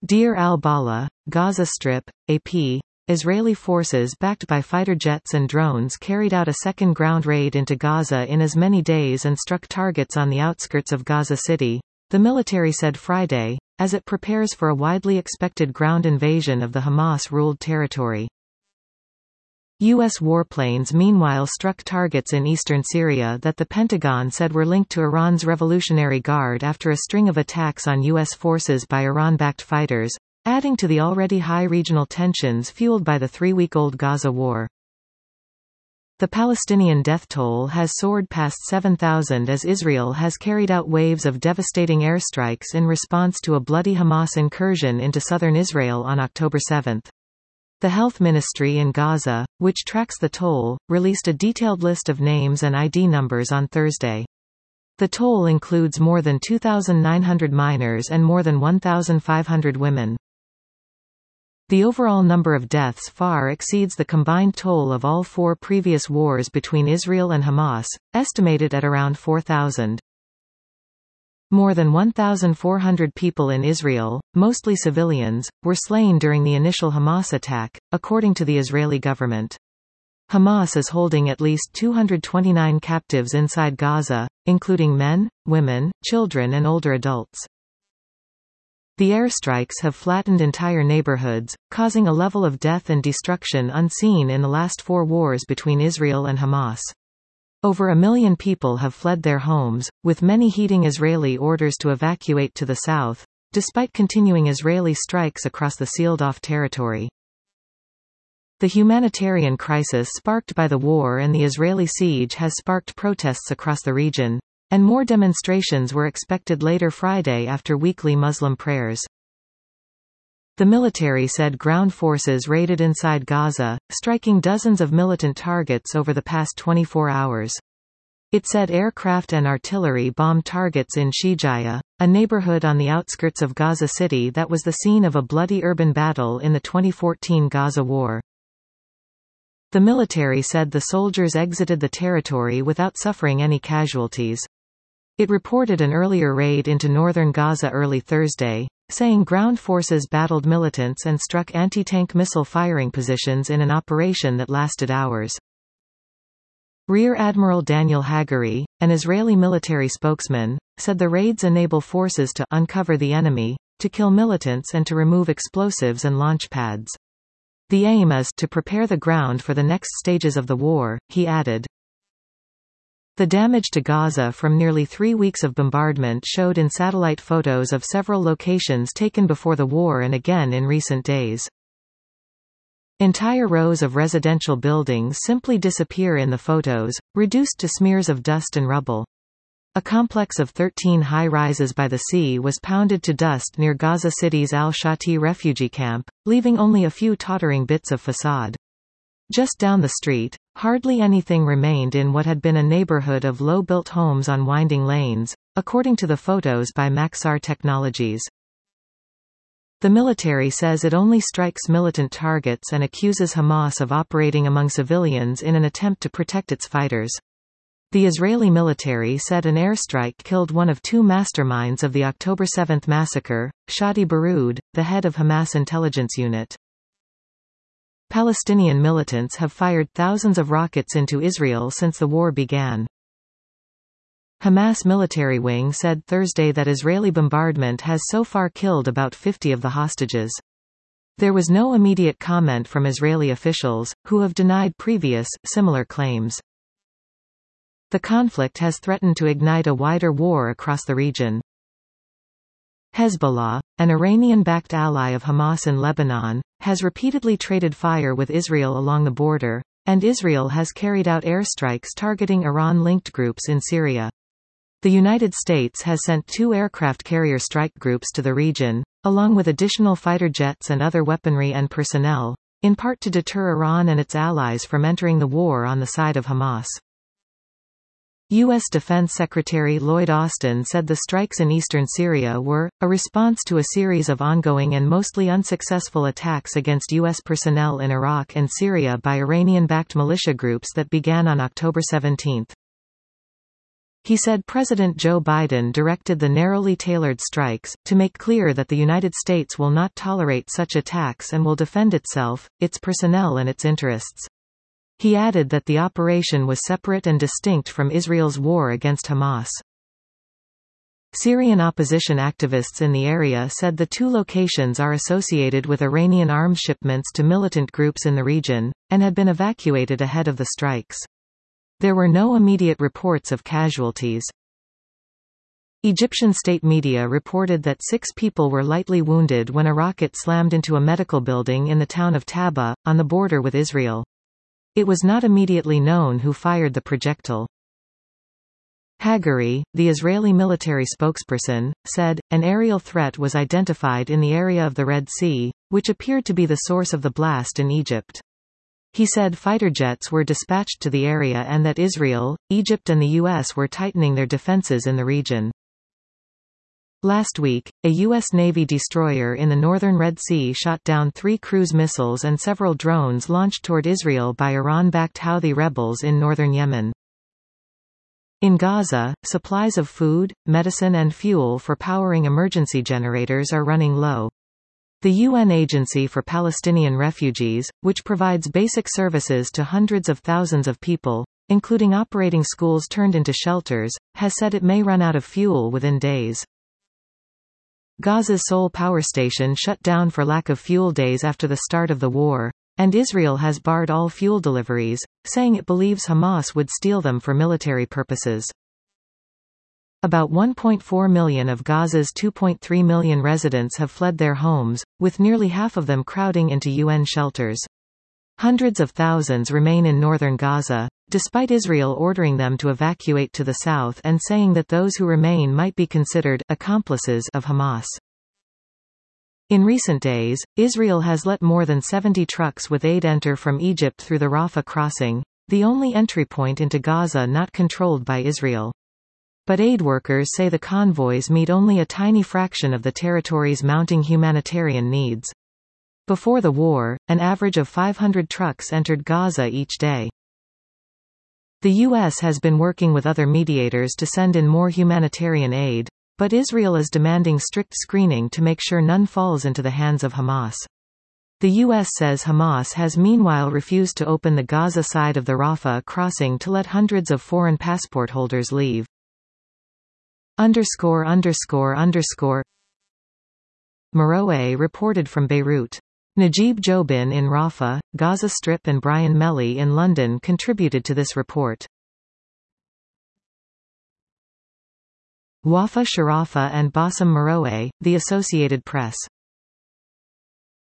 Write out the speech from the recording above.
Deir al-Balah, Gaza Strip, AP. Israeli forces backed by fighter jets and drones carried out a second ground raid into Gaza in as many days and struck targets on the outskirts of Gaza City, the military said Friday, as it prepares for a widely expected ground invasion of the Hamas-ruled territory. U.S. warplanes meanwhile struck targets in eastern Syria that the Pentagon said were linked to Iran's Revolutionary Guard after a string of attacks on U.S. forces by Iran-backed fighters, adding to the already high regional tensions fueled by the 3-week-old Gaza war. The Palestinian death toll has soared past 7,000 as Israel has carried out waves of devastating airstrikes in response to a bloody Hamas incursion into southern Israel on October 7. The Health Ministry in Gaza, which tracks the toll, released a detailed list of names and ID numbers on Thursday. The toll includes more than 2,900 minors and more than 1,500 women. The overall number of deaths far exceeds the combined toll of all 4 previous wars between Israel and Hamas, estimated at around 4,000. More than 1,400 people in Israel, mostly civilians, were slain during the initial Hamas attack, according to the Israeli government. Hamas is holding at least 229 captives inside Gaza, including men, women, children and older adults. The airstrikes have flattened entire neighborhoods, causing a level of death and destruction unseen in the last 4 wars between Israel and Hamas. Over 1 million people have fled their homes, with many heeding Israeli orders to evacuate to the south, despite continuing Israeli strikes across the sealed-off territory. The humanitarian crisis sparked by the war and the Israeli siege has sparked protests across the region, and more demonstrations were expected later Friday after weekly Muslim prayers. The military said ground forces raided inside Gaza, striking dozens of militant targets over the past 24 hours. It said aircraft and artillery bombed targets in Shijaya, a neighborhood on the outskirts of Gaza City that was the scene of a bloody urban battle in the 2014 Gaza war. The military said the soldiers exited the territory without suffering any casualties. It reported an earlier raid into northern Gaza early Thursday, saying ground forces battled militants and struck anti-tank missile firing positions in an operation that lasted hours. Rear Admiral Daniel Hagari, an Israeli military spokesman, said the raids enable forces to uncover the enemy, to kill militants and to remove explosives and launch pads. The aim is to prepare the ground for the next stages of the war, he added. The damage to Gaza from nearly 3 weeks of bombardment showed in satellite photos of several locations taken before the war and again in recent days. Entire rows of residential buildings simply disappear in the photos, reduced to smears of dust and rubble. A complex of 13 high-rises by the sea was pounded to dust near Gaza City's Al-Shati refugee camp, leaving only a few tottering bits of facade. Just down the street, hardly anything remained in what had been a neighborhood of low-built homes on winding lanes, according to the photos by Maxar Technologies. The military says it only strikes militant targets and accuses Hamas of operating among civilians in an attempt to protect its fighters. The Israeli military said an airstrike killed one of 2 masterminds of the October 7 massacre, Shadi Baroud, the head of Hamas intelligence unit. Palestinian militants have fired thousands of rockets into Israel since the war began. Hamas military wing said Thursday that Israeli bombardment has so far killed about 50 of the hostages. There was no immediate comment from Israeli officials, who have denied previous, similar claims. The conflict has threatened to ignite a wider war across the region. Hezbollah, an Iranian-backed ally of Hamas in Lebanon, has repeatedly traded fire with Israel along the border, and Israel has carried out airstrikes targeting Iran-linked groups in Syria. The United States has sent 2 aircraft carrier strike groups to the region, along with additional fighter jets and other weaponry and personnel, in part to deter Iran and its allies from entering the war on the side of Hamas. U.S. Defense Secretary Lloyd Austin said the strikes in eastern Syria were a response to a series of ongoing and mostly unsuccessful attacks against U.S. personnel in Iraq and Syria by Iranian-backed militia groups that began on October 17. He said President Joe Biden directed the narrowly tailored strikes, to make clear that the United States will not tolerate such attacks and will defend itself, its personnel and its interests. He added that the operation was separate and distinct from Israel's war against Hamas. Syrian opposition activists in the area said the two locations are associated with Iranian arms shipments to militant groups in the region, and had been evacuated ahead of the strikes. There were no immediate reports of casualties. Egyptian state media reported that 6 people were lightly wounded when a rocket slammed into a medical building in the town of Taba, on the border with Israel. It was not immediately known who fired the projectile. Hagari, the Israeli military spokesperson, said, an aerial threat was identified in the area of the Red Sea, which appeared to be the source of the blast in Egypt. He said fighter jets were dispatched to the area and that Israel, Egypt and the U.S. were tightening their defenses in the region. Last week, a U.S. Navy destroyer in the northern Red Sea shot down 3 cruise missiles and several drones launched toward Israel by Iran-backed Houthi rebels in northern Yemen. In Gaza, supplies of food, medicine and fuel for powering emergency generators are running low. The UN Agency for Palestinian Refugees, which provides basic services to hundreds of thousands of people, including operating schools turned into shelters, has said it may run out of fuel within days. Gaza's sole power station shut down for lack of fuel days after the start of the war, and Israel has barred all fuel deliveries, saying it believes Hamas would steal them for military purposes. About 1.4 million of Gaza's 2.3 million residents have fled their homes, with nearly half of them crowding into UN shelters. Hundreds of thousands remain in northern Gaza, despite Israel ordering them to evacuate to the south and saying that those who remain might be considered accomplices of Hamas. In recent days, Israel has let more than 70 trucks with aid enter from Egypt through the Rafah crossing, the only entry point into Gaza not controlled by Israel. But aid workers say the convoys meet only a tiny fraction of the territory's mounting humanitarian needs. Before the war, an average of 500 trucks entered Gaza each day. The U.S. has been working with other mediators to send in more humanitarian aid, but Israel is demanding strict screening to make sure none falls into the hands of Hamas. The U.S. says Hamas has meanwhile refused to open the Gaza side of the Rafah crossing to let hundreds of foreign passport holders leave. Meroe reported from Beirut. Najib Jobin in Rafah, Gaza Strip and Brian Melly in London contributed to this report. Wafa Sharafa and Bassem Meroe, The Associated Press.